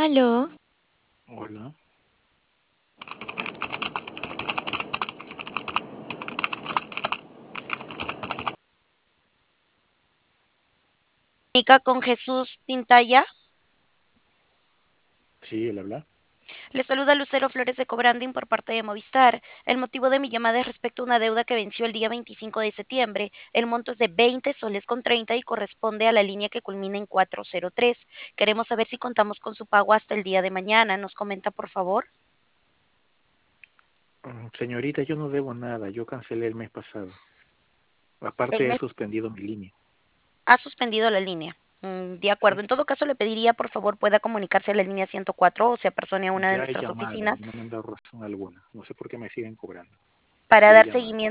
Aló, Hola, comunica con Jesús Tintaya. sí, él habla. Le saluda Lucero Flores de Cobranding por parte de Movistar. El motivo de mi llamada es respecto a una deuda que venció el día 25 de septiembre. El monto es de 20 soles con 30 y corresponde a la línea que culmina en 403. Queremos saber si contamos con su pago hasta el día de mañana. ¿Nos comenta, por favor? Señorita, yo no debo nada, yo cancelé el mes pasado. El Aparte he mes suspendido mi línea. ha suspendido la línea. De acuerdo. Sí, En todo caso, le pediría, por favor, pueda comunicarse a la línea 104 o se apersone a una de ya he nuestras llamado y oficinas no me han dado razón alguna. No sé por qué me siguen cobrando. para Ya he dar llamado. seguimiento